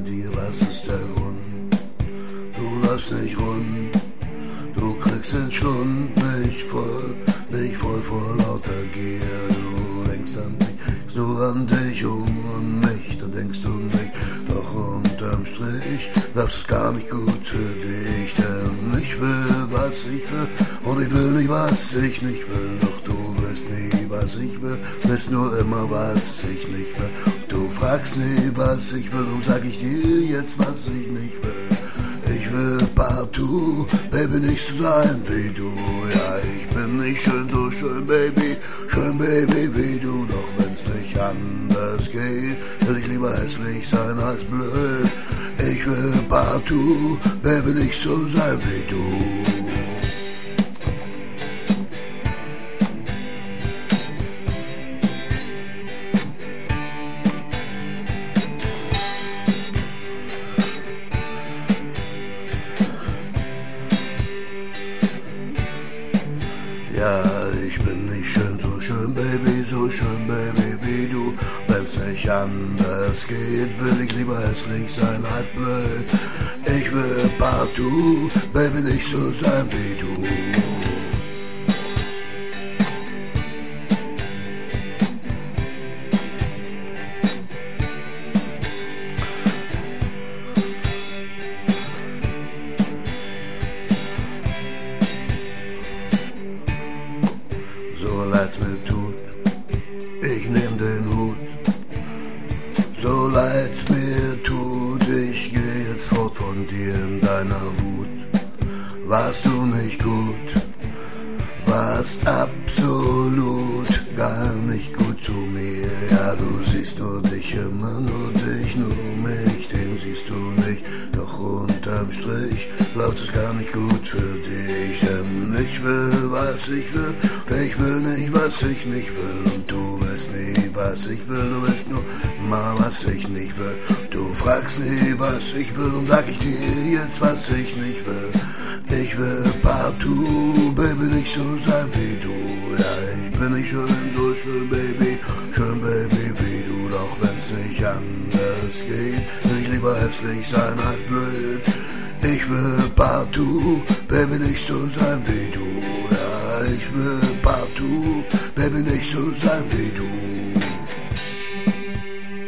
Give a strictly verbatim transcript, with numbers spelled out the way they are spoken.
dir, was ist der Grund? Du läufst nicht rund, du kriegst den Schlund nicht voll, nicht voll vor lauter Gier. Du denkst an mich, denkst nur an dich um und mich, da denkst du nicht. Doch unterm Strich läuft es gar nicht gut für dich, denn ich will, was ich will, und ich will nicht, was ich nicht will. Doch du willst nie, was ich will, willst nur immer, was ich nicht will. Du fragst nie, was ich will, und sag ich dir jetzt, was ich nicht will. Ich will partout, Baby, nicht so sein wie du. Ja, ich bin nicht schön, so schön, Baby, schön, Baby, wie du. Doch wenn's nicht anders geht, will ich lieber hässlich sein als blöd. Ich will partout, Baby, nicht so sein wie du. Ja, ich bin nicht schön, so schön, Baby, so schön, Baby, wie du. Wenn's nicht anders geht, will ich lieber hässlich sein als blöd. Ich will partout, Baby, nicht so sein wie du. So leid's mir tut, ich nehm den Hut. So leid's mir tut, ich geh jetzt fort von dir in deiner Wut. Warst du nicht gut, warst absolut gar nicht gut zu mir. Ja, du siehst nur dich, immer nur dich, nur mich, den siehst du nicht. Doch unterm Strich läuft es gar nicht gut für dich, denn ich will, was ich will, ich will nicht, was ich nicht will. Und du weißt nie, was ich will, du weißt nur mal, was ich nicht will. Du fragst nie, was ich will, und sag ich dir jetzt, was ich nicht will. Ich will partout, Baby, nicht so sein wie du. Ja, ich bin nicht schön, so schön, Baby, schön, Baby, wie du. Doch wenn's nicht anders geht, will ich lieber hässlich sein als blöd. Ich will partout, Baby, nicht so sein wie du. Ja, ich will partout, Baby, nicht so sein wie du.